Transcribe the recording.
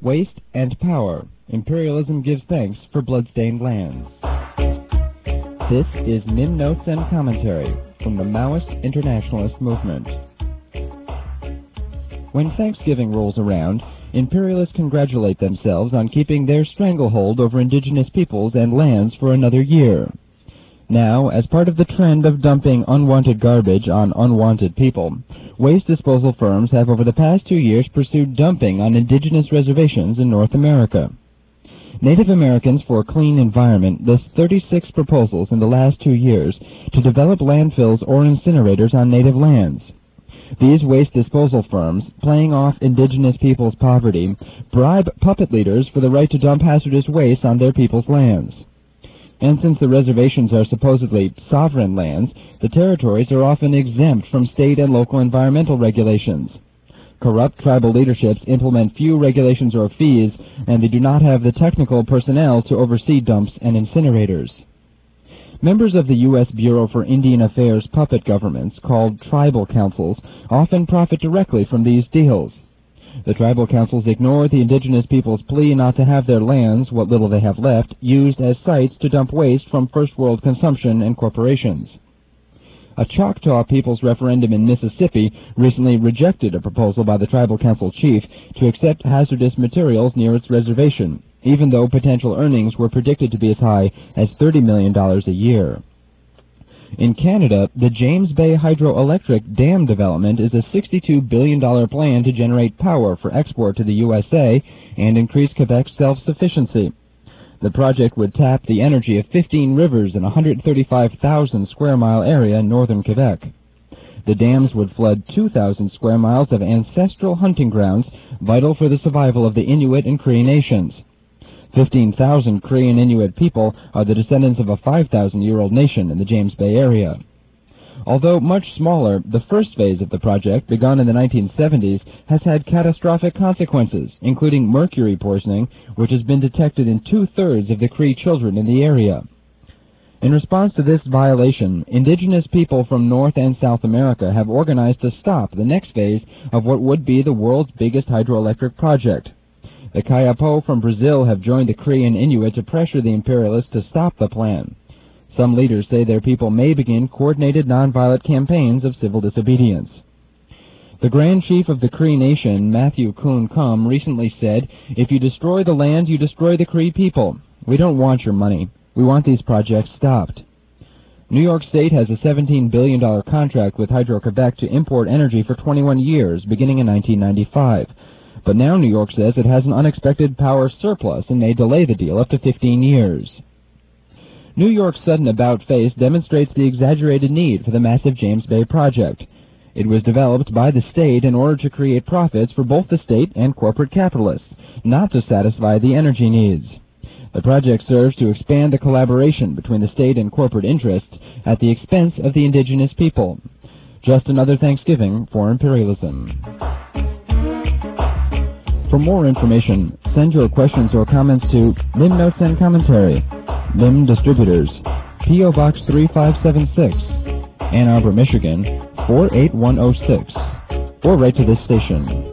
Waste and Power. Imperialism Gives Thanks for Bloodstained Lands. This is MIM Notes and Commentary from the Maoist Internationalist Movement. When Thanksgiving rolls around, imperialists congratulate themselves on keeping their stranglehold over indigenous peoples and lands for another year. Now, as part of the trend of dumping unwanted garbage on unwanted people, waste disposal firms have over the past 2 years pursued dumping on indigenous reservations in North America. Native Americans for a Clean Environment lists 36 proposals in the last 2 years to develop landfills or incinerators on native lands. These waste disposal firms, playing off indigenous people's poverty, bribe puppet leaders for the right to dump hazardous waste on their people's lands. And since the reservations are supposedly sovereign lands, the territories are often exempt from state and local environmental regulations. Corrupt tribal leaderships implement few regulations or fees, and they do not have the technical personnel to oversee dumps and incinerators. Members of the U.S. Bureau for Indian Affairs puppet governments, called tribal councils, often profit directly from these deals. The tribal councils ignore the indigenous people's plea not to have their lands, what little they have left, used as sites to dump waste from first-world consumption and corporations. A Choctaw People's referendum in Mississippi recently rejected a proposal by the tribal council chief to accept hazardous materials near its reservation, even though potential earnings were predicted to be as high as $30 million a year. In Canada, the James Bay Hydroelectric Dam development is a $62 billion plan to generate power for export to the USA and increase Quebec's self-sufficiency. The project would tap the energy of 15 rivers in a 135,000 square mile area in northern Quebec. The dams would flood 2,000 square miles of ancestral hunting grounds vital for the survival of the Inuit and Cree nations. 15,000 Cree and Inuit people are the descendants of a 5,000-year-old nation in the James Bay area. Although much smaller, the first phase of the project, begun in the 1970s, has had catastrophic consequences, including mercury poisoning, which has been detected in 2/3 of the Cree children in the area. In response to this violation, indigenous people from North and South America have organized to stop the next phase of what would be the world's biggest hydroelectric project. The Kayapo from Brazil have joined the Cree and Inuit to pressure the imperialists to stop the plan. Some leaders say their people may begin coordinated nonviolent campaigns of civil disobedience. The Grand Chief of the Cree Nation, Matthew Coon Cum, recently said, "If you destroy the land, you destroy the Cree people. We don't want your money. We want these projects stopped." New York State has a $17 billion contract with Hydro-Quebec to import energy for 21 years, beginning in 1995. But now New York says it has an unexpected power surplus and may delay the deal up to 15 years. New York's sudden about-face demonstrates the exaggerated need for the massive James Bay project. It was developed by the state in order to create profits for both the state and corporate capitalists, not to satisfy the energy needs. The project serves to expand the collaboration between the state and corporate interests at the expense of the indigenous people. Just another Thanksgiving for imperialism. For more information, send your questions or comments to MIM Notes and Commentary, MIM Distributors, P.O. Box 3576, Ann Arbor, Michigan, 48106, or write to this station.